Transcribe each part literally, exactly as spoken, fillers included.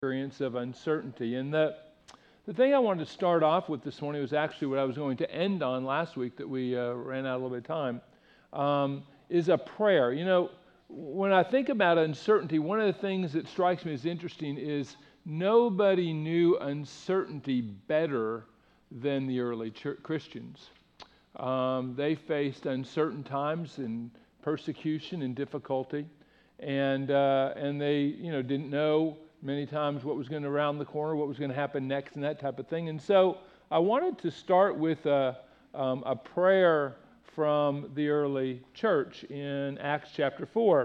experience of uncertainty. And the, the thing I wanted to start off with this morning was actually what I was going to end on last week that we uh, ran out a little bit of time, um, is a prayer. You know, when I think about uncertainty, one of the things that strikes me as interesting is nobody knew uncertainty better than the early church Christians. Um, they faced uncertain times and persecution and difficulty, and uh, and they you know didn't know many times what was going to around the corner, what was going to happen next, and that type of thing. And so I wanted to start with a, um, a prayer from the early church in Acts chapter four,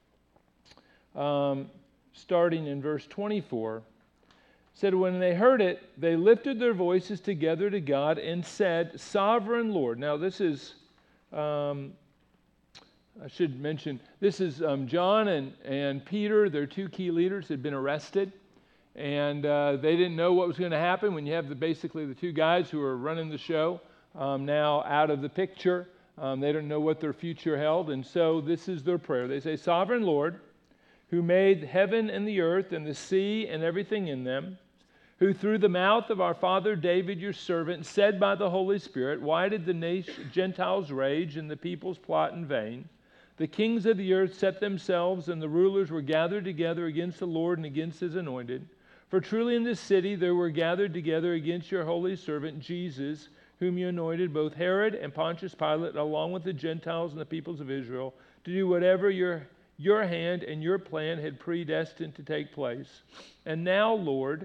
um, starting in verse twenty-four. It said, when they heard it, they lifted their voices together to God and said, Sovereign Lord. Now this is, um, I should mention, this is um, John and, and Peter, their two key leaders, had been arrested. And uh, they didn't know what was going to happen when you have the, basically the two guys who are running the show um, now out of the picture. Um, they don't know what their future held. And so this is their prayer. They say, Sovereign Lord, who made heaven and the earth and the sea and everything in them, who through the mouth of our father David, your servant, said by the Holy Spirit, why did the nation, Gentiles rage and the peoples plot in vain? The kings of the earth set themselves, and the rulers were gathered together against the Lord and against his anointed. For truly in this city there were gathered together against your holy servant Jesus, whom you anointed, both Herod and Pontius Pilate, along with the Gentiles and the peoples of Israel, to do whatever your, your hand and your plan had predestined to take place. And now, Lord,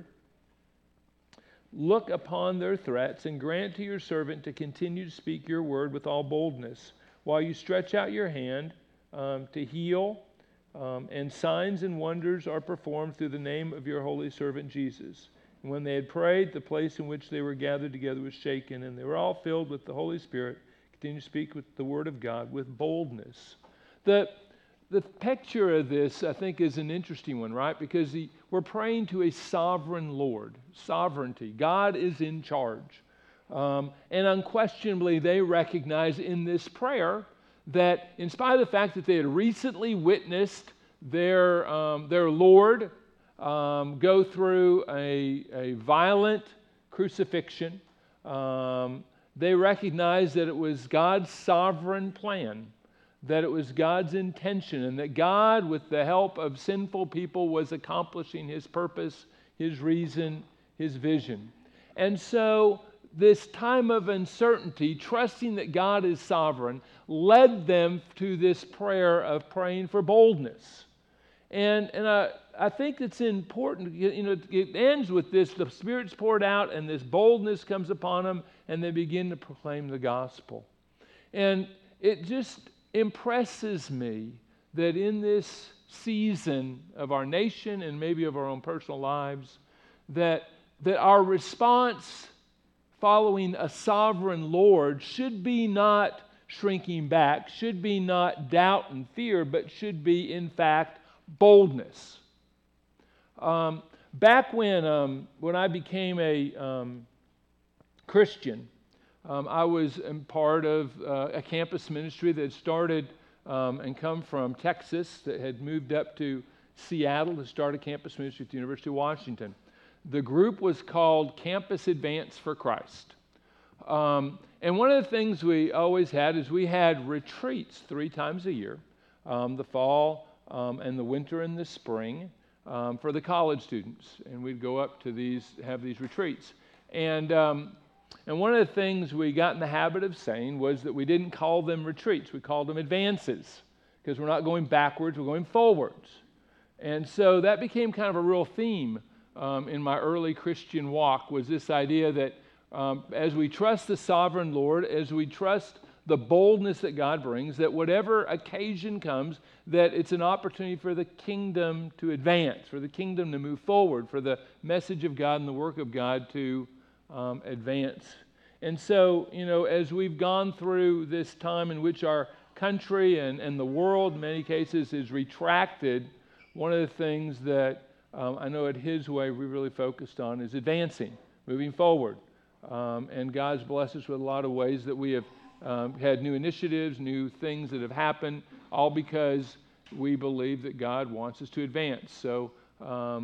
look upon their threats and grant to your servant to continue to speak your word with all boldness, while you stretch out your hand um, to heal, um, and signs and wonders are performed through the name of your holy servant Jesus. And when they had prayed, the place in which they were gathered together was shaken, and they were all filled with the Holy Spirit, continue to speak with the word of God with boldness. The, the picture of this, I think, is an interesting one, right? Because the, we're praying to a sovereign Lord, sovereignty. God is in charge. Um, and unquestionably, they recognize in this prayer that in spite of the fact that they had recently witnessed their, um, their Lord um, go through a, a violent crucifixion, um, they recognize that it was God's sovereign plan, that it was God's intention, and that God, with the help of sinful people, was accomplishing his purpose, his reason, his vision. And so this time of uncertainty, trusting that God is sovereign, led them to this prayer of praying for boldness. And and I, I think it's important, you know, it ends with this, the Spirit's poured out and this boldness comes upon them and they begin to proclaim the gospel. And it just impresses me that in this season of our nation and maybe of our own personal lives, that, that our response following a sovereign Lord should be not shrinking back, should be not doubt and fear, but should be, in fact, boldness. Um, back when um, when I became a um, Christian, um, I was in part of uh, a campus ministry that started um, and come from Texas, that had moved up to Seattle to start a campus ministry at the University of Washington. The group was called Campus Advance for Christ. Um, and one of the things we always had is we had retreats three times a year, um, the fall um, and the winter and the spring, um, for the college students. And we'd go up to these, have these retreats. And, um, and one of the things we got in the habit of saying was that we didn't call them retreats, we called them advances, because we're not going backwards, we're going forwards. And so that became kind of a real theme Um, in my early Christian walk, was this idea that um, as we trust the sovereign Lord, as we trust the boldness that God brings, that whatever occasion comes, that it's an opportunity for the kingdom to advance, for the kingdom to move forward, for the message of God and the work of God to um, advance. And so, you know, as we've gone through this time in which our country and, and the world, in many cases, is retracted, one of the things that Um, I know at His Way we really focused on is advancing, moving forward. Um, and God's blessed us with a lot of ways that we have um, had new initiatives, new things that have happened, all because we believe that God wants us to advance. So um,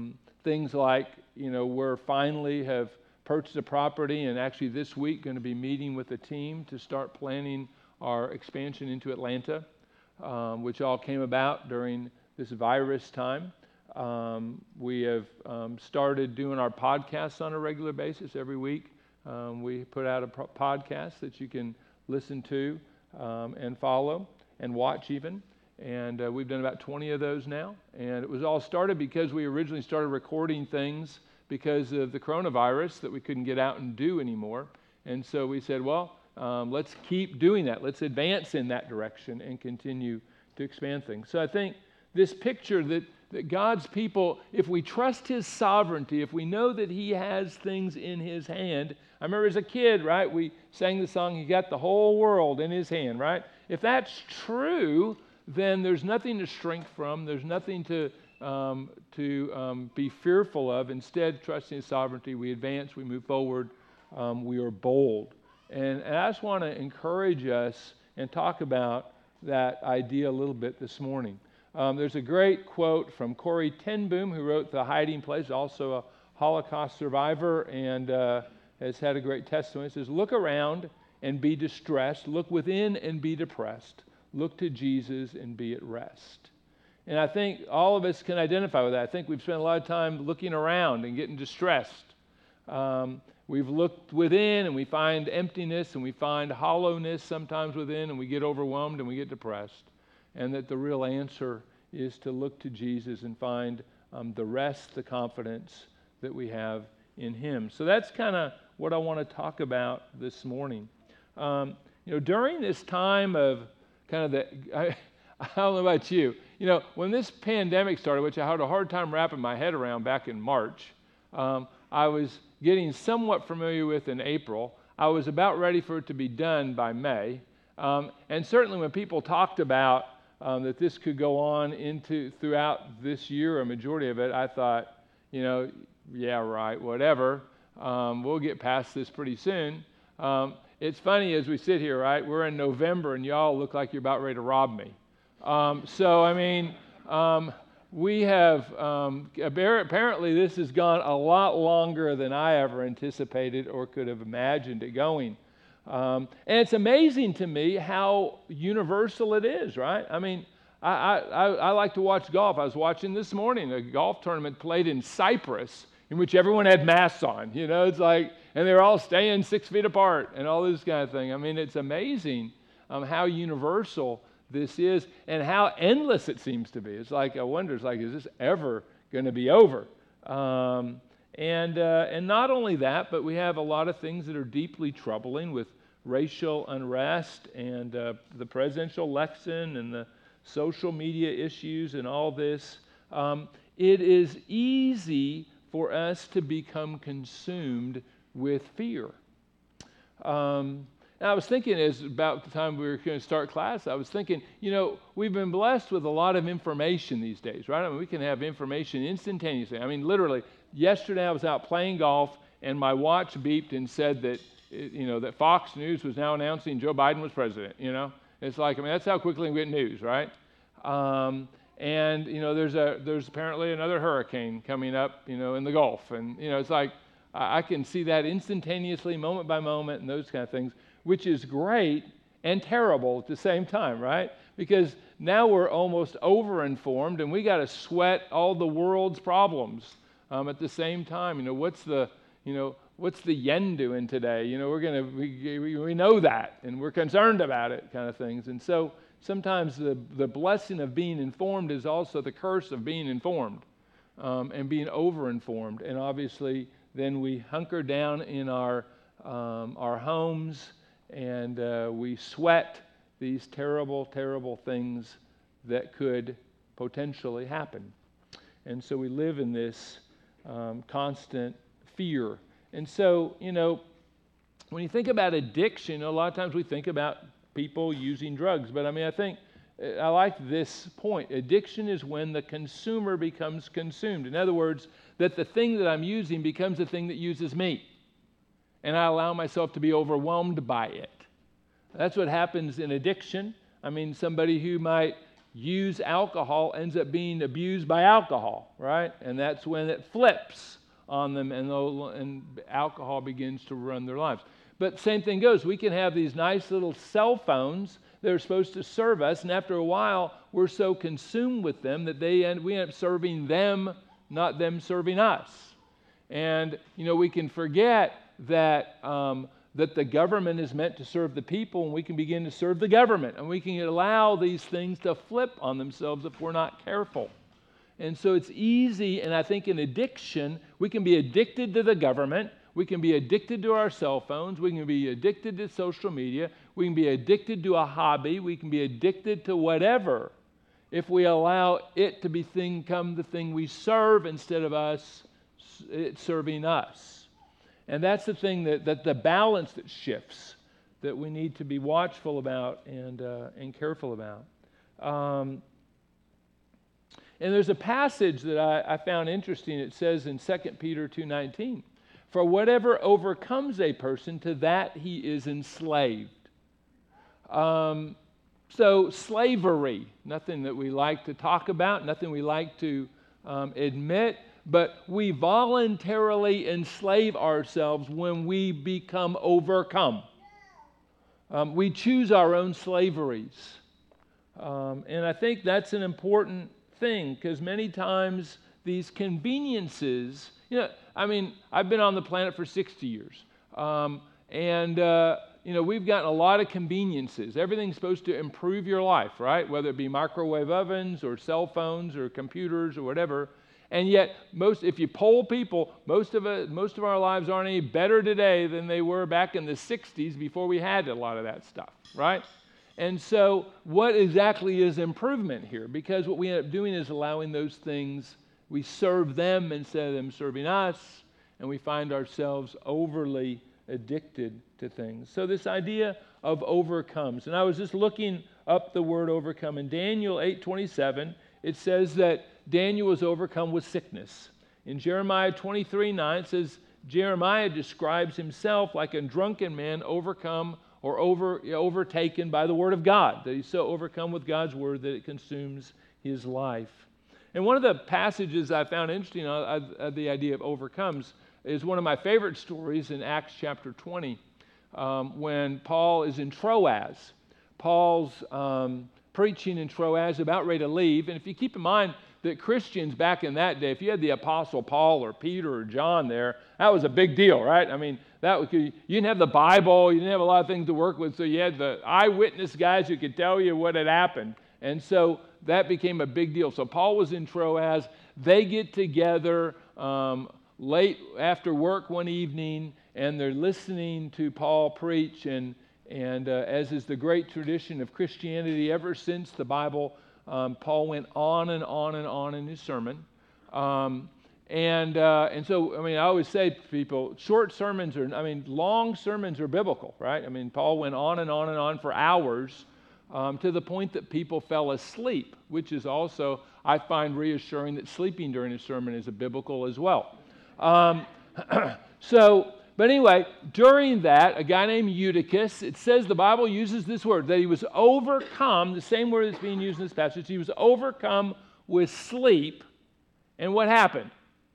things like, you know, we're finally have purchased a property, and actually this week going to be meeting with a team to start planning our expansion into Atlanta, um, which all came about during this virus time. Um, we have um, started doing our podcasts on a regular basis every week. Um, we put out a pro- podcast that you can listen to um, and follow and watch even. And uh, we've done about twenty of those now. And it was all started because we originally started recording things because of the coronavirus that we couldn't get out and do anymore. And so we said, well, um, let's keep doing that. Let's advance in that direction and continue to expand things. So I think this picture that, that God's people, if we trust His sovereignty, if we know that He has things in His hand. I remember as a kid, right, we sang the song, He got the whole world in His hand, right? If that's true, then there's nothing to shrink from. There's nothing to um, to um, be fearful of. Instead, trusting His sovereignty, we advance, we move forward, um, we are bold. And, and I just want to encourage us and talk about that idea a little bit this morning. Um, there's a great quote from Corrie ten Boom, who wrote The Hiding Place, also a Holocaust survivor, and uh, has had a great testimony. It says, look around and be distressed. Look within and be depressed. Look to Jesus and be at rest. And I think all of us can identify with that. I think we've spent a lot of time looking around and getting distressed. Um, we've looked within and we find emptiness and we find hollowness sometimes within, and we get overwhelmed and we get depressed. And that the real answer is to look to Jesus and find um, the rest, the confidence that we have in Him. So that's kind of what I want to talk about this morning. Um, you know, during this time of kind of the, I, I don't know about you, you know, when this pandemic started, which I had a hard time wrapping my head around back in March, um, I was getting somewhat familiar with in April. I was about ready for it to be done by May. Um, and certainly when people talked about um, that this could go on into throughout this year, a majority of it, I thought, you know, yeah, right, whatever. Um, we'll get past this pretty soon. Um, it's funny as we sit here, right? We're in November and y'all look like you're about ready to rob me. Um, so, I mean, um, we have, um, apparently this has gone a lot longer than I ever anticipated or could have imagined it going. Um, and it's amazing to me how universal it is, right? I mean, I, I, I like to watch golf. I was watching this morning a golf tournament played in Cyprus in which everyone had masks on. You know, it's like, and they're all staying six feet apart and all this kind of thing. I mean, it's amazing um, how universal this is and how endless it seems to be. It's like, I wonder, it's like, is this ever going to be over? Um, and uh, and not only that, but we have a lot of things that are deeply troubling with racial unrest and uh, the presidential election and the social media issues and all this. Um, it is easy for us to become consumed with fear. Um, and I was thinking, as about the time we were going to start class, I was thinking, you know, we've been blessed with a lot of information these days, right? I mean, we can have information instantaneously. I mean, literally, yesterday I was out playing golf, and my watch beeped and said that, you know, that Fox News was now announcing Joe Biden was president, you know? It's like, I mean, that's how quickly we get news, right? Um, and, you know, there's a there's apparently another hurricane coming up, you know, in the Gulf. And, you know, it's like, I, I can see that instantaneously, moment by moment, and those kind of things, which is great and terrible at the same time, right? Because now we're almost over-informed, and we got to sweat all the world's problems um, at the same time. You know, what's the, you know, what's the yen doing today? You know, we're going to, we, we know that, and we're concerned about it, kind of things. And so sometimes the, the blessing of being informed is also the curse of being informed um, and being over-informed. And obviously, then we hunker down in our um, our homes, and uh, we sweat these terrible, terrible things that could potentially happen. And so we live in this um, constant fear. And so, you know, when you think about addiction, a lot of times we think about people using drugs. But I mean, I think, I like this point. Addiction is when the consumer becomes consumed. In other words, that the thing that I'm using becomes the thing that uses me. And I allow myself to be overwhelmed by it. That's what happens in addiction. I mean, somebody who might use alcohol ends up being abused by alcohol, right? And that's when it flips on them and, and alcohol begins to run their lives. But same thing goes. We can have these nice little cell phones that are supposed to serve us, and after a while, we're so consumed with them that they end, we end up serving them, not them serving us. And, you know, we can forget that um, that the government is meant to serve the people, and we can begin to serve the government, and we can allow these things to flip on themselves if we're not careful. And so it's easy, and I think in addiction, we can be addicted to the government, we can be addicted to our cell phones, we can be addicted to social media, we can be addicted to a hobby, we can be addicted to whatever if we allow it to be thing, become the thing we serve instead of us it serving us. And that's the thing that, that the balance that shifts that we need to be watchful about and, uh, and careful about. Um, and there's a passage that I, I found interesting. It says in Second Peter two nineteen, "For whatever overcomes a person, to that he is enslaved." Um, so slavery, nothing that we like to talk about, nothing we like to um, admit, but we voluntarily enslave ourselves when we become overcome. Um, we choose our own slaveries. Um, and I think that's an important thing, because many times these conveniences, you know, I mean, I've been on the planet for sixty years. Um, and, uh, you know, we've gotten a lot of conveniences. Everything's supposed to improve your life, right? Whether it be microwave ovens or cell phones or computers or whatever. And yet, most, if you poll people, most of it, most of our lives aren't any better today than they were back in the sixties before we had a lot of that stuff, right? And so, what exactly is improvement here? Because what we end up doing is allowing those things, we serve them instead of them serving us, and we find ourselves overly addicted to things. So this idea of overcomes, and I was just looking up the word overcome. In Daniel eight twenty-seven, it says that Daniel was overcome with sickness. In Jeremiah twenty-three nine, it says, Jeremiah describes himself like a drunken man overcome or over, overtaken by the word of God, that he's so overcome with God's word that it consumes his life. And one of the passages I found interesting on uh, uh, the idea of overcomes is one of my favorite stories in Acts chapter twenty, um, when Paul is in Troas. Paul's um, preaching in Troas, about ready to leave. And if you keep in mind that Christians back in that day, if you had the Apostle Paul or Peter or John there, that was a big deal, right? I mean, that was, you didn't have the Bible, you didn't have a lot of things to work with, so you had the eyewitness guys who could tell you what had happened. And so that became a big deal. So Paul was in Troas. They get together um, late after work one evening, and they're listening to Paul preach, and And uh, as is the great tradition of Christianity ever since the Bible, um, Paul went on and on and on in his sermon. Um, and uh, and so, I mean, I always say to people, short sermons are, I mean, long sermons are biblical, right? I mean, Paul went on and on and on for hours um, to the point that people fell asleep, which is also, I find reassuring that sleeping during a sermon is a biblical as well. Um, so... But anyway, during that, a guy named Eutychus, it says the Bible uses this word, that he was overcome, the same word that's being used in this passage, he was overcome with sleep. And what happened?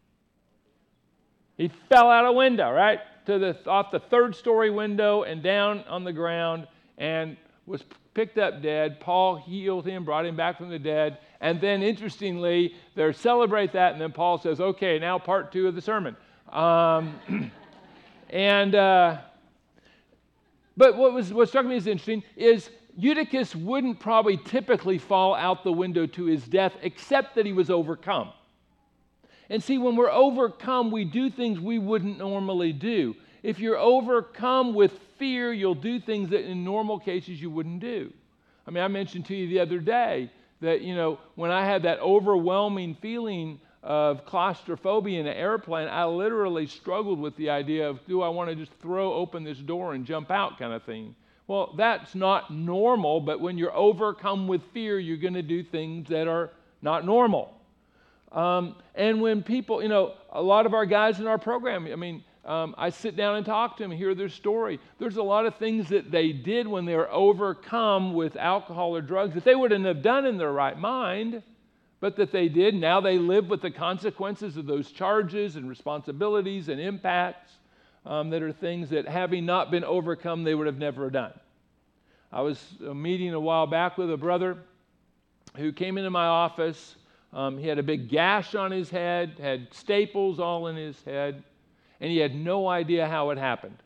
He fell out a window, right? To the off the third story window and down on the ground and was picked up dead. Paul healed him, brought him back from the dead. And then, interestingly, they celebrate that, and then Paul says, okay, now part two of the sermon. Um... And, uh, but what was what struck me as interesting is Eutychus wouldn't probably typically fall out the window to his death, except that he was overcome. And see, when we're overcome, we do things we wouldn't normally do. If you're overcome with fear, you'll do things that in normal cases you wouldn't do. I mean, I mentioned to you the other day that, you know, when I had that overwhelming feeling of claustrophobia in an airplane, I literally struggled with the idea of, do I want to just throw open this door and jump out kind of thing? Well, that's not normal, but when you're overcome with fear, you're going to do things that are not normal. Um, and when people, you know, a lot of our guys in our program, I mean, um, I sit down and talk to them and hear their story. There's a lot of things that they did when they were overcome with alcohol or drugs that they wouldn't have done in their right mind, but that they did. Now they live with the consequences of those charges and responsibilities and impacts um, that are things that, having not been overcome, they would have never done. I was uh, meeting a while back with a brother who came into my office. Um, he had a big gash on his head, had staples all in his head, and he had no idea how it happened.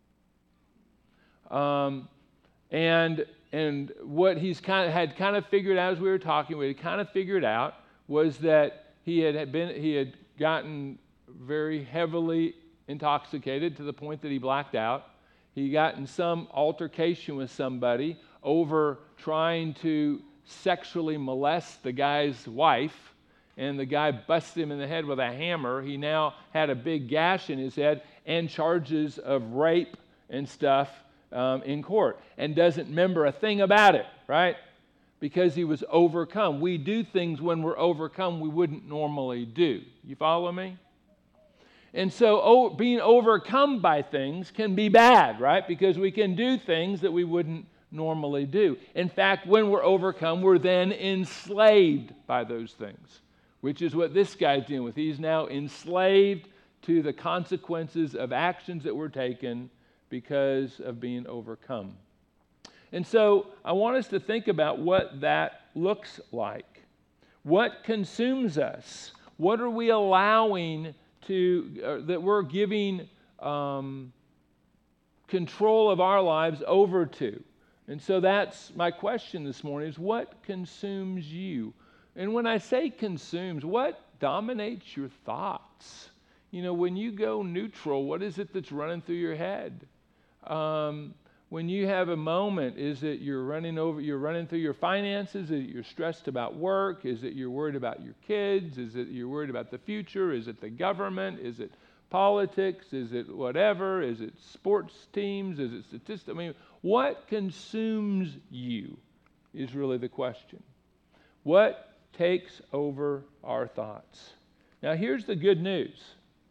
Um, and and what he's kind of had kind of figured out as we were talking, what he kind of figured out was that he had been he had gotten very heavily intoxicated to the point that he blacked out. He got in some altercation with somebody over trying to sexually molest the guy's wife, and the guy busted him in the head with a hammer. He now had a big gash in his head and charges of rape and stuff um, in court, and doesn't remember a thing about it, right? Because he was overcome. We do things when we're overcome we wouldn't normally do. You follow me? And so oh, being overcome by things can be bad, right? Because we can do things that we wouldn't normally do. In fact, when we're overcome, we're then enslaved by those things, which is what this guy's dealing with. He's now enslaved to the consequences of actions that were taken because of being overcome. And so I want us to think about what that looks like. What consumes us? What are we allowing to, uh, that we're giving um, control of our lives over to? And so that's my question this morning, is what consumes you? And when I say consumes, what dominates your thoughts? You know, when you go neutral, what is it that's running through your head? Um, when you have a moment, is it you're running over, you're running through your finances? Is it you're stressed about work? Is it you're worried about your kids? Is it you're worried about the future? Is it the government? Is it politics? Is it whatever? Is it sports teams? Is it statistics? I mean, what consumes you is really the question. What takes over our thoughts? Now, here's the good news.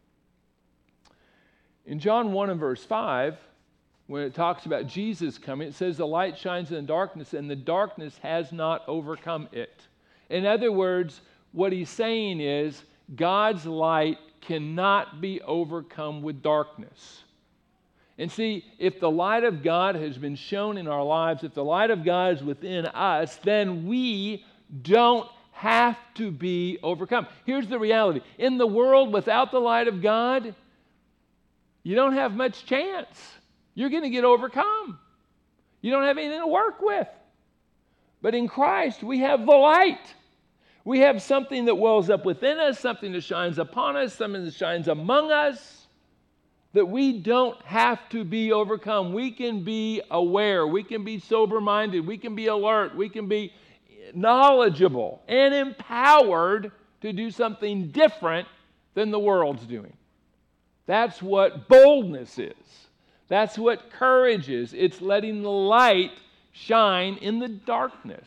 In John one and verse five, when it talks about Jesus coming, it says the light shines in the darkness, and the darkness has not overcome it. In other words, what he's saying is God's light cannot be overcome with darkness. And see, if the light of God has been shown in our lives, if the light of God is within us, then we don't have to be overcome. Here's the reality. In the world without the light of God, you don't have much chance. You're going to get overcome. You don't have anything to work with. But in Christ, we have the light. We have something that wells up within us, something that shines upon us, something that shines among us, that we don't have to be overcome. We can be aware. We can be sober-minded. We can be alert. We can be knowledgeable and empowered to do something different than the world's doing. That's what boldness is. That's what courage is. It's letting the light shine in the darkness.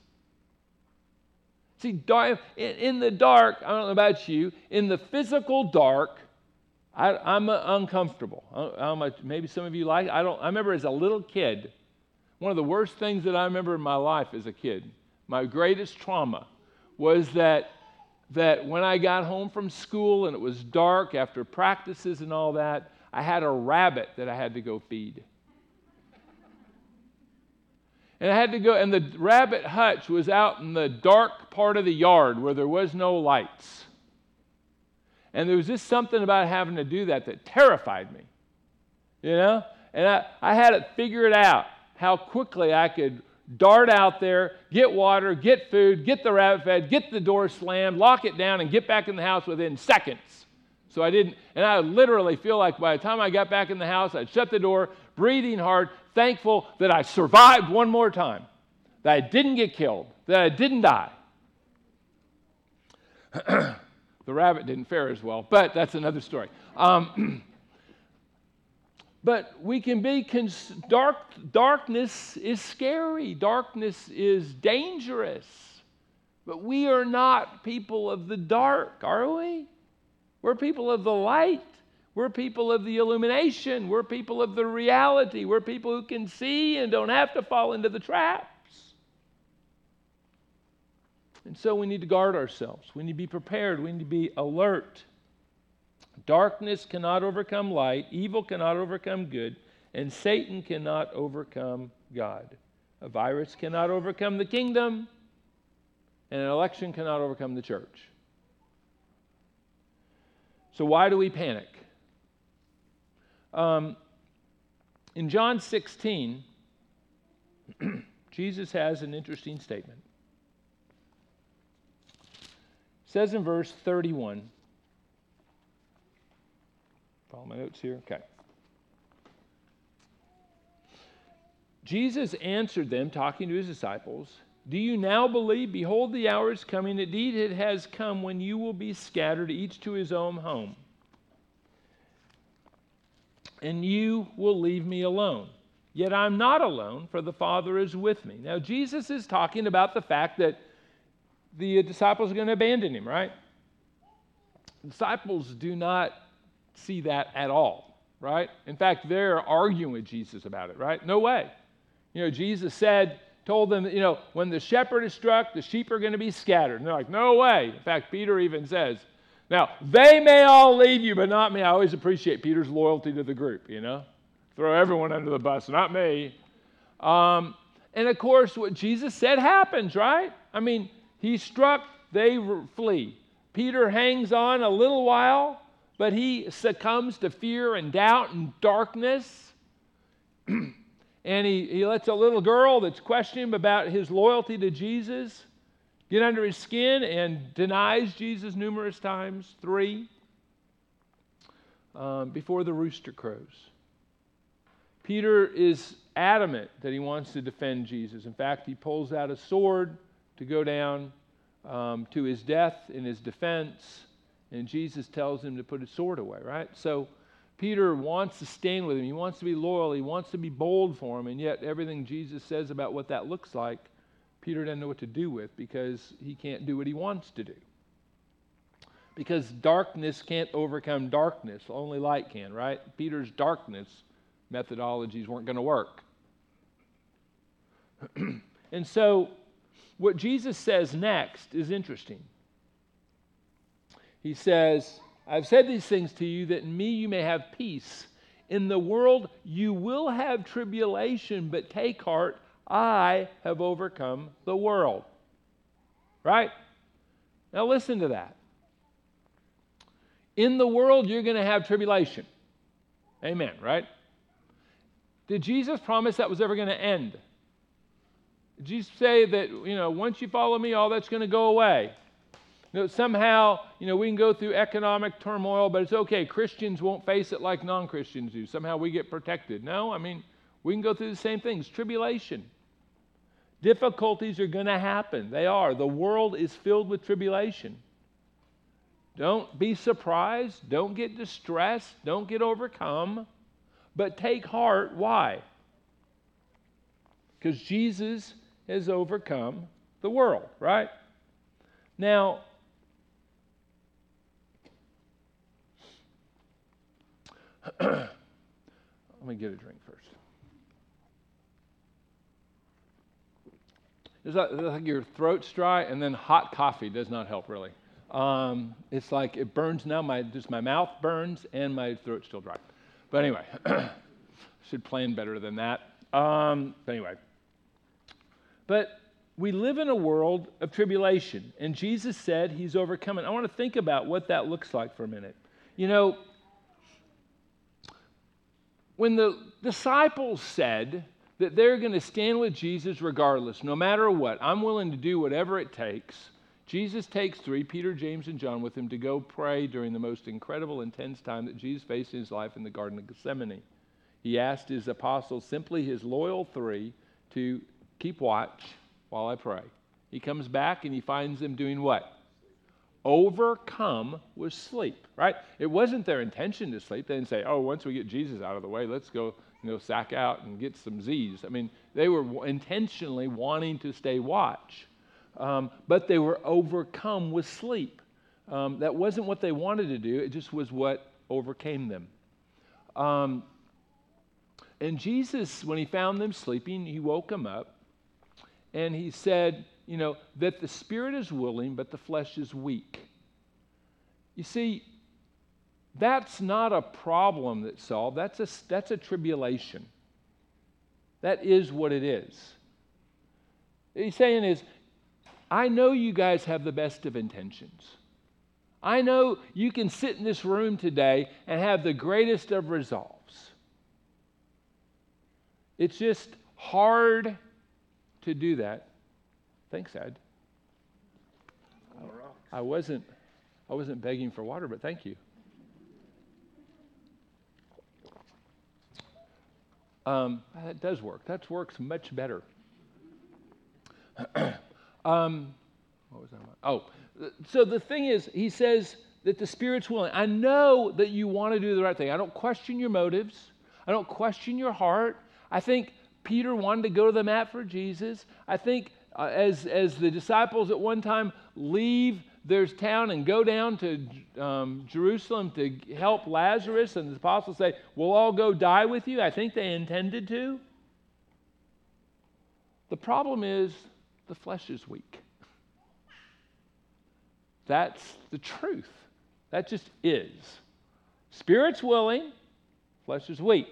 See, dark, in the dark, I don't know about you, in the physical dark, I, I'm uh, uncomfortable. I don't, I don't know, maybe some of you like it. I don't. I remember as a little kid, one of the worst things that I remember in my life as a kid, my greatest trauma, was that that when I got home from school and it was dark after practices and all that, I had a rabbit that I had to go feed. And I had to go, and the rabbit hutch was out in the dark part of the yard where there was no lights. And there was just something about having to do that that terrified me, you know? And I, I had it figured out how quickly I could dart out there, get water, get food, get the rabbit fed, get the door slammed, lock it down, and get back in the house within seconds. So I didn't, and I would literally feel like by the time I got back in the house, I'd shut the door, breathing hard, thankful that I survived one more time, that I didn't get killed, that I didn't die. The rabbit didn't fare as well, but that's another story. Um, but we can be, cons- dark, darkness is scary. Darkness is dangerous. But we are not people of the dark, are we? We're people of the light. We're people of the illumination. We're people of the reality. We're people who can see and don't have to fall into the traps. And so we need to guard ourselves. We need to be prepared. We need to be alert. Darkness cannot overcome light. Evil cannot overcome good. And Satan cannot overcome God. A virus cannot overcome the kingdom. And an election cannot overcome the church. So why do we panic? Um, in John sixteen, Jesus has an interesting statement. It says in verse thirty-one, follow my notes here, okay. Jesus answered them, talking to his disciples, "Do you now believe? Behold, the hour is coming. Indeed, it has come when you will be scattered, each to his own home. And you will leave me alone. Yet I'm not alone, for the Father is with me." Now, Jesus is talking about the fact that the disciples are going to abandon him, right? Disciples do not see that at all, right? In fact, they're arguing with Jesus about it, right? No way. You know, Jesus said, told them, you know, when the shepherd is struck, the sheep are going to be scattered. And they're like, no way. In fact, Peter even says, now, they may all leave you, but not me. I always appreciate Peter's loyalty to the group, you know. Throw everyone under the bus, not me. Um, and, of course, what Jesus said happens, right? I mean, he's struck, they flee. Peter hangs on a little while, but he succumbs to fear and doubt and darkness. And he, he lets a little girl that's questioning him about his loyalty to Jesus get under his skin and denies Jesus numerous times, three, um, before the rooster crows. Peter is adamant that he wants to defend Jesus. In fact, he pulls out a sword to go down um, to his death in his defense, and Jesus tells him to put his sword away, right? So Peter wants to stand with him. He wants to be loyal. He wants to be bold for him, and yet everything Jesus says about what that looks like, Peter doesn't know what to do with because he can't do what he wants to do. Because darkness can't overcome darkness. Only light can, right? Peter's darkness methodologies weren't going to work. And so what Jesus says next is interesting. He says, "I've said these things to you that in me you may have peace. In the world you will have tribulation, but take heart, I have overcome the world." Right? Now listen to that. In the world you're going to have tribulation. Amen, right? Did Jesus promise that was ever going to end? Did Jesus say that, you know, once you follow me, all that's going to go away? You know, somehow, you know, we can go through economic turmoil, but it's okay. Christians won't face it like non-Christians do. Somehow we get protected. No, I mean, we can go through the same things. Tribulation. Difficulties are going to happen. They are. The world is filled with tribulation. Don't be surprised. Don't get distressed. Don't get overcome. But take heart. Why? Because Jesus has overcome the world, right? Now, let me get a drink first. It's like, it's like your throat's dry, and then hot coffee does not help, really. Um, it's like it burns now. My just my mouth burns, and my throat's still dry. But anyway, should plan better than that. Um, but anyway, but we live in a world of tribulation, and Jesus said he's overcome it. I want to think about what that looks like for a minute. You know, when the disciples said that they're going to stand with Jesus regardless, no matter what, I'm willing to do whatever it takes, Jesus takes three, Peter, James, and John, with him to go pray during the most incredible, intense time that Jesus faced in his life in the Garden of Gethsemane. He asked his apostles, simply his loyal three, to keep watch while I pray. He comes back and he finds them doing what? Overcome with sleep, right? It wasn't their intention to sleep. They didn't say, oh, once we get Jesus out of the way, let's go, you know, sack out and get some Z's. I mean, they were intentionally wanting to stay watch, um, but they were overcome with sleep. Um, that wasn't what they wanted to do. It just was what overcame them. Um, and Jesus, when he found them sleeping, he woke them up, and he said, you know, that the spirit is willing, but the flesh is weak. You see, that's not a problem that's solved. That's a, that's a tribulation. That is what it is. What he's saying is, I know you guys have the best of intentions. I know you can sit in this room today and have the greatest of resolves. It's just hard to do that. Thanks, Ed. I wasn't, I wasn't begging for water, but thank you. Um, that does work. That works much better. um, what was that about? Oh, so the thing is, he says that the Spirit's willing. I know that you want to do the right thing. I don't question your motives. I don't question your heart. I think Peter wanted to go to the mat for Jesus. I think uh, as, as the disciples at one time leave their town and go down to um, Jerusalem to help Lazarus, and the apostles say, we'll all go die with you. I think they intended to. The problem is the flesh is weak. That's the truth. That just is. Spirit's willing, flesh is weak.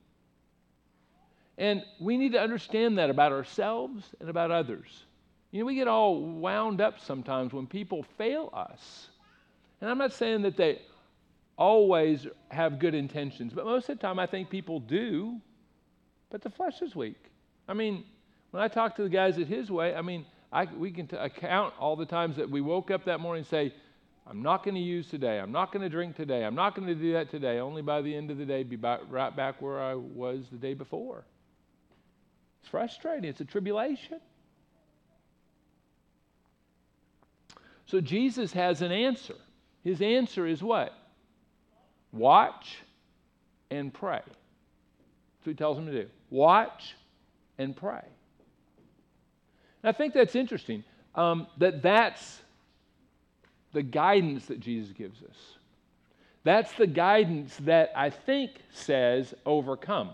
And we need to understand that about ourselves and about others. You know, we get all wound up sometimes when people fail us. And I'm not saying that they always have good intentions, but most of the time I think people do, but the flesh is weak. I mean, when I talk to the guys at His Way, I mean, I, we can t- account all the times that we woke up that morning and say, I'm not going to use today. I'm not going to drink today. I'm not going to do that today. Only by the end of the day, be back, right back where I was the day before. It's frustrating. It's a tribulation. So Jesus has an answer. His answer is what? Watch and pray. That's what He tells them to do. Watch and pray. And I think that's interesting, um, that that's the guidance that Jesus gives us. That's the guidance that I think says overcome.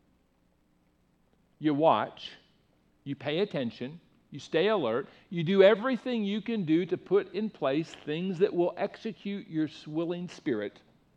You watch, you pay attention, you stay alert, you do everything you can do to put in place things that will execute your willing spirit,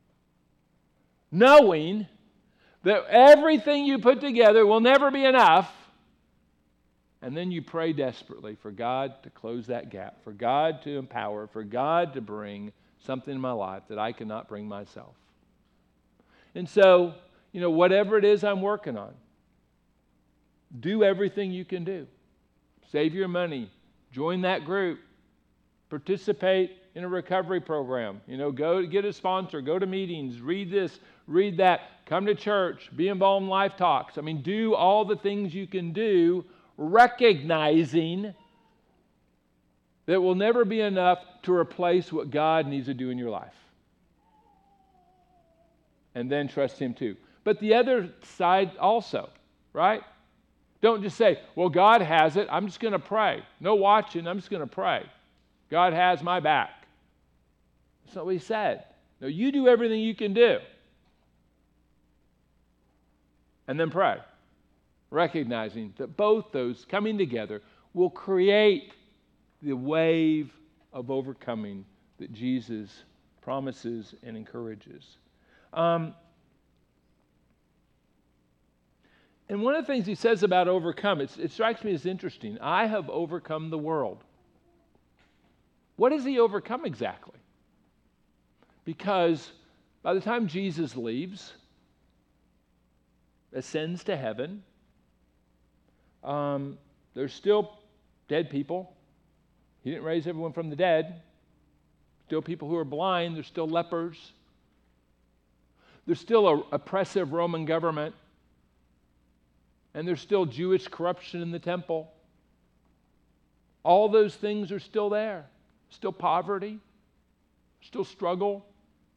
knowing that everything you put together will never be enough. And then you pray desperately for God to close that gap, for God to empower, for God to bring something in my life that I cannot bring myself. And so, you know, whatever it is I'm working on, do everything you can do. Save your money. Join that group. Participate in a recovery program. You know, go get a sponsor. Go to meetings. Read this. Read that. Come to church. Be involved in life talks. I mean, do all the things you can do, recognizing that it will never be enough to replace what God needs to do in your life. And then trust Him too. But the other side also, right? Don't just say, well, God has it. I'm just going to pray. No watching. I'm just going to pray. God has my back. That's not what He said. No, you do everything you can do. And then pray. Recognizing that both those coming together will create the wave of overcoming that Jesus promises and encourages. Um, and one of the things He says about overcome, it's, it strikes me as interesting. I have overcome the world. What does He overcome exactly? Because by the time Jesus leaves, ascends to heaven, um, there's still dead people. He didn't raise everyone from the dead. Still people who are blind. There's still lepers. There's still an oppressive Roman government. And there's still Jewish corruption in the temple. All those things are still there. Still poverty. Still struggle.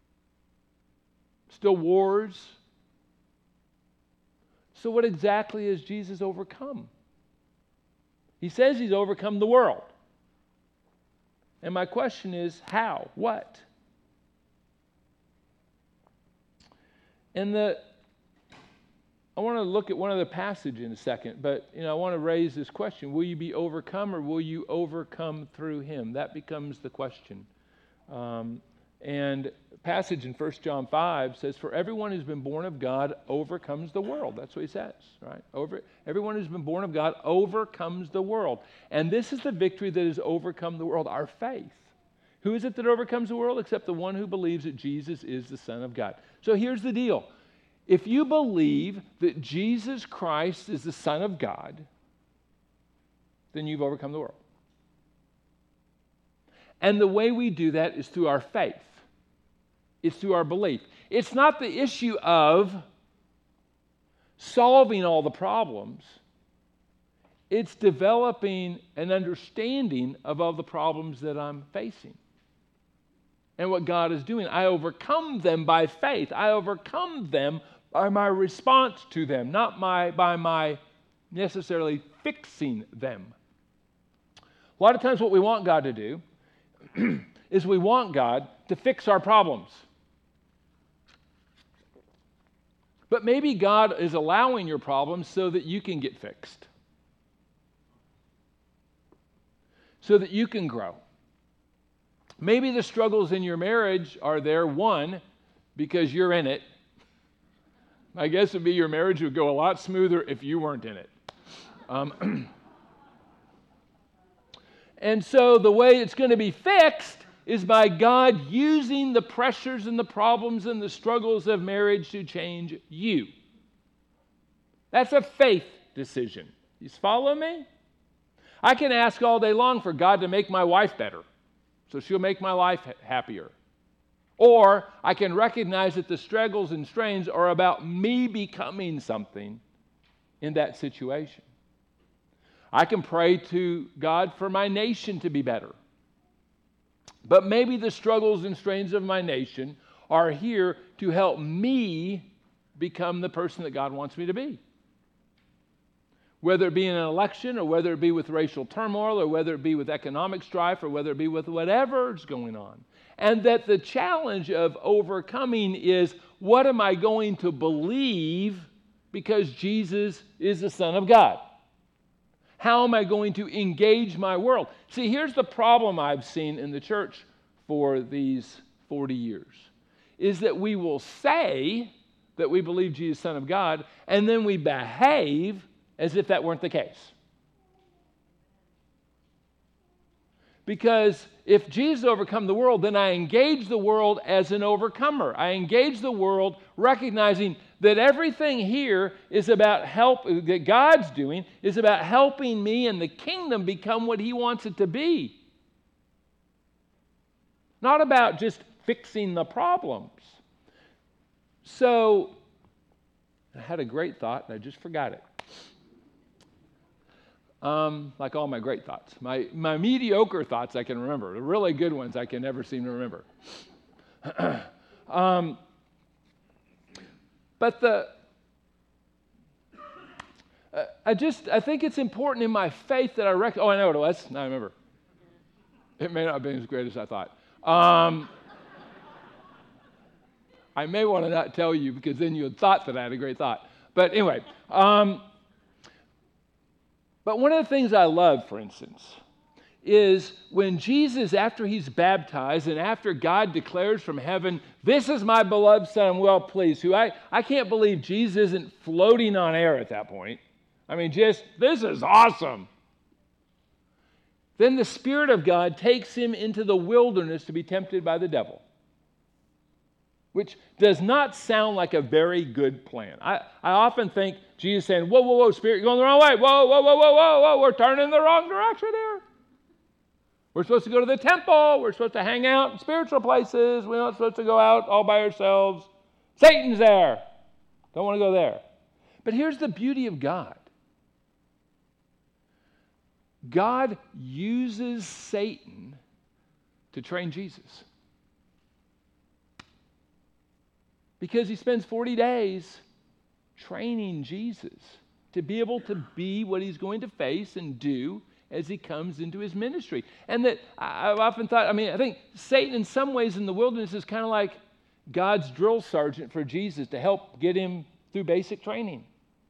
Still wars. So what exactly has Jesus overcome? He says He's overcome the world. And my question is, how? What? And the I want to look at one other passage in a second, but you know, I want to raise this question. Will you be overcome or will you overcome through him? That becomes the question. Um, and passage in First John five says, for everyone who's been born of God overcomes the world. That's what he says, right? Over, everyone who's been born of God overcomes the world. And this is the victory that has overcome the world, our faith. Who is it that overcomes the world? Except the one who believes that Jesus is the Son of God. So here's the deal. If you believe that Jesus Christ is the Son of God, then you've overcome the world. And the way we do that is through our faith. It's through our belief. It's not the issue of solving all the problems. It's developing an understanding of all the problems that I'm facing and what God is doing. I overcome them by faith. I overcome them by my response to them, not my by my necessarily fixing them. A lot of times what we want God to do is we want God to fix our problems. But maybe God is allowing your problems so that you can get fixed. So that you can grow. Maybe the struggles in your marriage are there, one, because you're in it. My guess would be your marriage would go a lot smoother if you weren't in it. Um, and so the way it's going to be fixed is by God using the pressures and the problems and the struggles of marriage to change you. That's a faith decision. You follow me? I can ask all day long for God to make my wife better, so she'll make my life happier. Or I can recognize that the struggles and strains are about me becoming something in that situation. I can pray to God for my nation to be better. But maybe the struggles and strains of my nation are here to help me become the person that God wants me to be. Whether it be in an election, or whether it be with racial turmoil, or whether it be with economic strife, or whether it be with whatever's going on. And that the challenge of overcoming is, what am I going to believe because Jesus is the Son of God? How am I going to engage my world? See, here's the problem I've seen in the church for these forty years, is that we will say that we believe Jesus is the Son of God, and then we behave as if that weren't the case. Because if Jesus overcome the world, then I engage the world as an overcomer. I engage the world recognizing that everything here is about help, that God's doing, is about helping me and the kingdom become what He wants it to be. Not about just fixing the problems. So, I had a great thought and I just forgot it. Um, like all my great thoughts. My, my mediocre thoughts I can remember. The really good ones I can never seem to remember. um, but the, uh, I just, I think it's important in my faith that I rec- Oh, I know what it was. Now I remember. It may not have been as great as I thought. Um, I may want to not tell you because then you had thought that I had a great thought. But anyway, um, But one of the things I love, for instance, is when Jesus, after He's baptized and after God declares from heaven, this is my beloved Son, I'm well pleased, who I, I can't believe Jesus isn't floating on air at that point. I mean, just, this is awesome. Then the Spirit of God takes Him into the wilderness to be tempted by the devil, which does not sound like a very good plan. I, I often think Jesus saying, whoa, whoa, whoa, Spirit, you're going the wrong way. Whoa, whoa, whoa, whoa, whoa, whoa, we're turning in the wrong direction here. We're supposed to go to the temple. We're supposed to hang out in spiritual places. We're not supposed to go out all by ourselves. Satan's there. Don't want to go there. But here's the beauty of God. God uses Satan to train Jesus. Because He spends forty days training Jesus to be able to be what He's going to face and do as He comes into His ministry. And that I've often thought, I mean, I think Satan in some ways in the wilderness is kind of like God's drill sergeant for Jesus to help get him through basic training.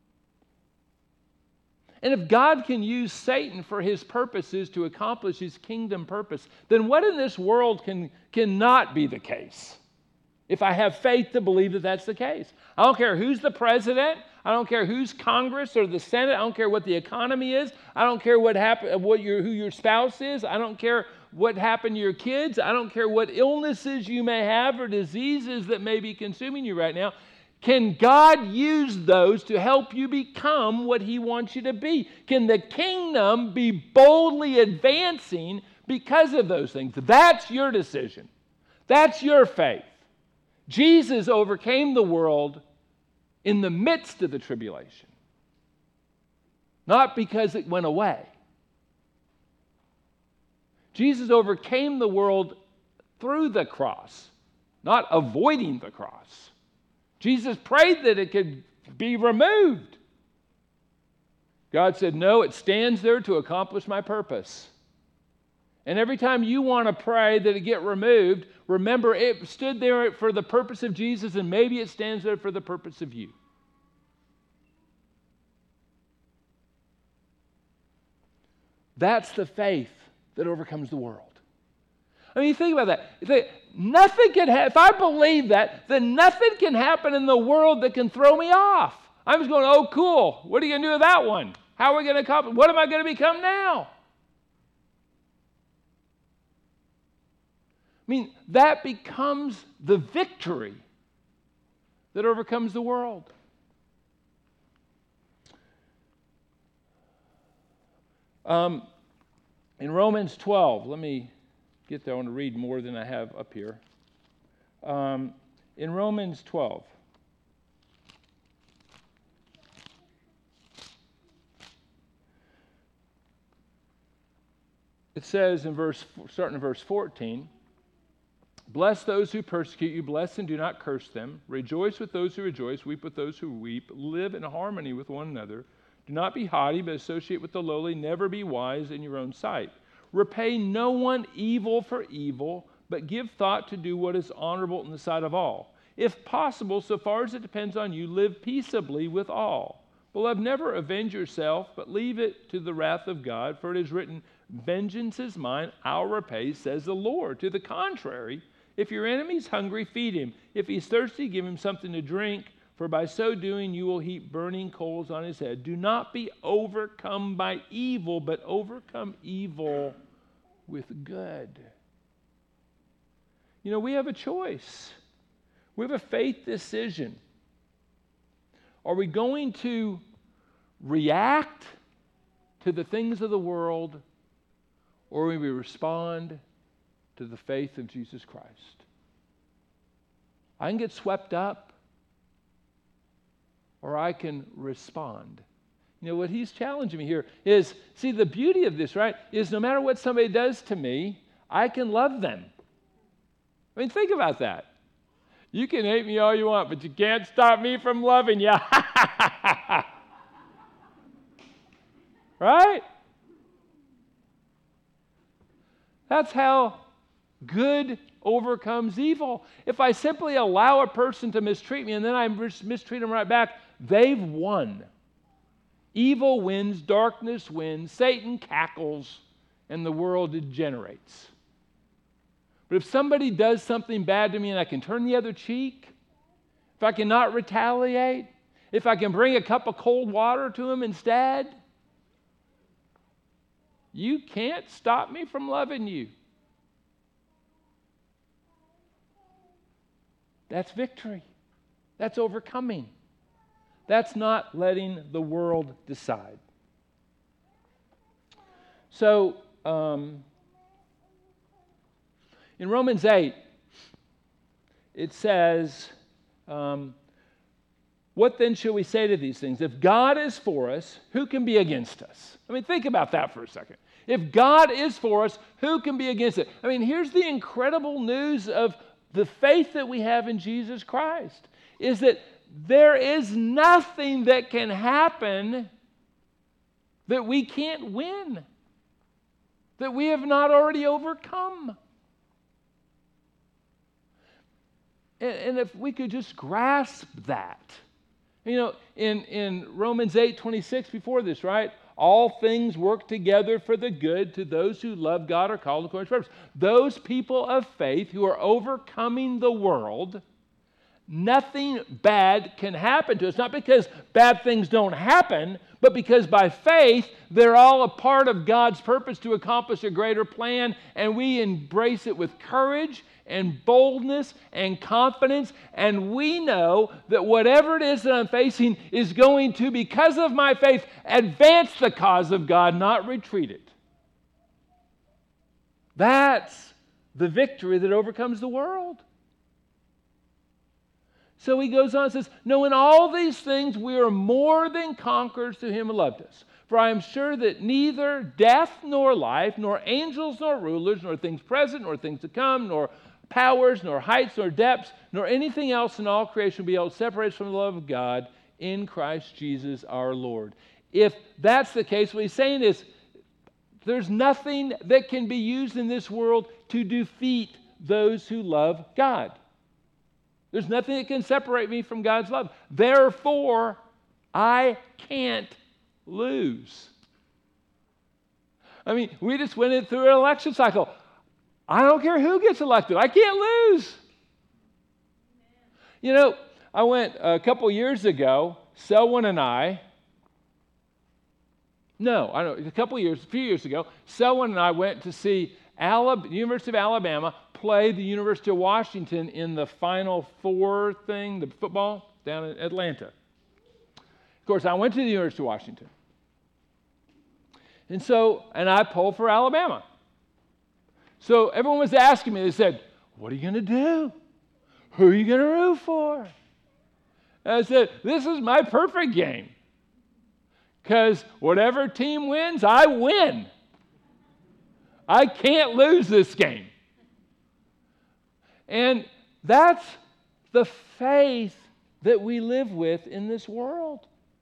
And if God can use Satan for his purposes to accomplish his kingdom purpose, then what in this world can cannot be the case? If I have faith to believe that that's the case. I don't care who's the president. I don't care who's Congress or the Senate. I don't care what the economy is. I don't care what happen, what your, who your spouse is. I don't care what happened to your kids. I don't care what illnesses you may have or diseases that may be consuming you right now. Can God use those to help you become what he wants you to be? Can the kingdom be boldly advancing because of those things? That's your decision. That's your faith. Jesus overcame the world in the midst of the tribulation, not because it went away. Jesus overcame the world through the cross, not avoiding the cross. Jesus prayed that it could be removed. God said, no, it stands there to accomplish my purpose. And every time you want to pray that it get removed, remember it stood there for the purpose of Jesus, and maybe it stands there for the purpose of you. That's the faith that overcomes the world. I mean, think about that. Nothing can ha- if I believe that, then nothing can happen in the world that can throw me off. I'm just going, oh, cool. What are you going to do with that one? How are we going to accomplish? What am I going to become now? I mean, that becomes the victory that overcomes the world. Um, in Romans twelve, let me get there. I want to read more than I have up here. Um, in Romans twelve, it says in verse, starting in verse fourteen, bless those who persecute you, bless and do not curse them. Rejoice with those who rejoice, weep with those who weep. Live in harmony with one another. Do not be haughty, but associate with the lowly. Never be wise in your own sight. Repay no one evil for evil, but give thought to do what is honorable in the sight of all. If possible, so far as it depends on you, live peaceably with all. Beloved, never avenge yourself, but leave it to the wrath of God, for it is written, vengeance is mine, I'll repay, says the Lord. To the contrary, if your enemy is hungry, feed him. If he's thirsty, give him something to drink, for by so doing you will heap burning coals on his head. Do not be overcome by evil, but overcome evil with good. You know, we have a choice. We have a faith decision. Are we going to react to the things of the world, or will we respond to the faith of Jesus Christ? I can get swept up, or I can respond. You know, what he's challenging me here is, see, the beauty of this, right, is no matter what somebody does to me, I can love them. I mean, think about that. You can hate me all you want, but you can't stop me from loving you. Right? That's how good overcomes evil. If I simply allow a person to mistreat me and then I mistreat them right back, they've won. Evil wins, darkness wins, Satan cackles, and the world degenerates. But if somebody does something bad to me and I can turn the other cheek, if I cannot retaliate, if I can bring a cup of cold water to them instead, you can't stop me from loving you. That's victory. That's overcoming. That's not letting the world decide. So, um, in Romans eight, it says, um, what then shall we say to these things? If God is for us, who can be against us? I mean, think about that for a second. If God is for us, who can be against it? I mean, here's the incredible news of the faith that we have in Jesus Christ, is that there is nothing that can happen that we can't win, that we have not already overcome. And, and if we could just grasp that. You know, in, in Romans eight twenty-six, before this, right? All things work together for the good to those who love God or called according to His purpose. Those people of faith who are overcoming the world, nothing bad can happen to us. Not because bad things don't happen, but because by faith, they're all a part of God's purpose to accomplish a greater plan, and we embrace it with courage and boldness and confidence, and we know that whatever it is that I'm facing is going to, because of my faith, advance the cause of God, not retreat it. That's the victory that overcomes the world. So he goes on and says, no, in all these things we are more than conquerors to him who loved us. For I am sure that neither death nor life, nor angels nor rulers, nor things present, nor things to come, nor powers, nor heights, nor depths, nor anything else in all creation will be able to separate us from the love of God in Christ Jesus our Lord. If that's the case, what he's saying is there's nothing that can be used in this world to defeat those who love God. There's nothing that can separate me from God's love. Therefore, I can't lose. I mean, we just went in through an election cycle. I don't care who gets elected. I can't lose. You know, I went a couple years ago, Selwyn and I, no, I don't know, a couple years, a few years ago, Selwyn and I went to see Alabama, University of Alabama play the University of Washington in the Final Four thing, the football, down in Atlanta. Of course, I went to the University of Washington. And so, and I pulled for Alabama. So everyone was asking me, they said, what are you going to do? Who are you going to root for? And I said, this is my perfect game. Because whatever team wins, I win. I can't lose this game. And that's the faith that we live with in this world.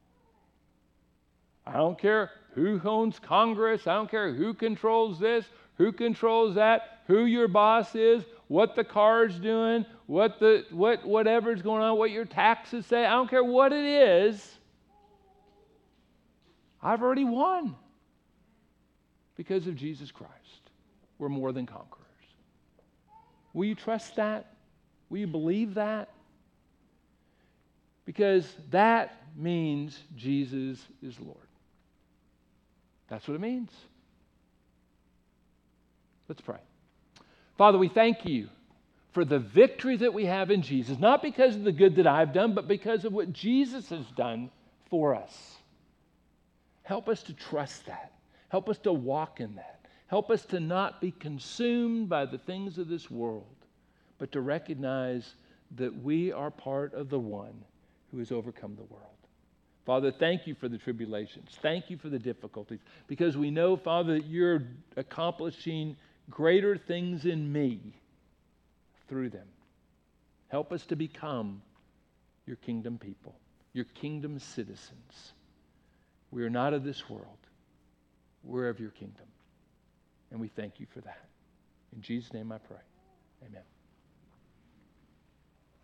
I don't care who owns Congress. I don't care who controls this, who controls that, who your boss is, what the car's doing, what the what whatever's going on, what your taxes say. I don't care what it is. I've already won because of Jesus Christ. We're more than conquerors. Will you trust that? Will you believe that? Because that means Jesus is Lord. That's what it means. Let's pray. Father, we thank you for the victory that we have in Jesus, not because of the good that I've done, but because of what Jesus has done for us. Help us to trust that. Help us to walk in that. Help us to not be consumed by the things of this world, but to recognize that we are part of the one who has overcome the world. Father, thank you for the tribulations. Thank you for the difficulties, because we know, Father, that you're accomplishing greater things in me through them. Help us to become your kingdom people, your kingdom citizens. We are not of this world. We're of your kingdom. And we thank you for that. In Jesus' name I pray. Amen.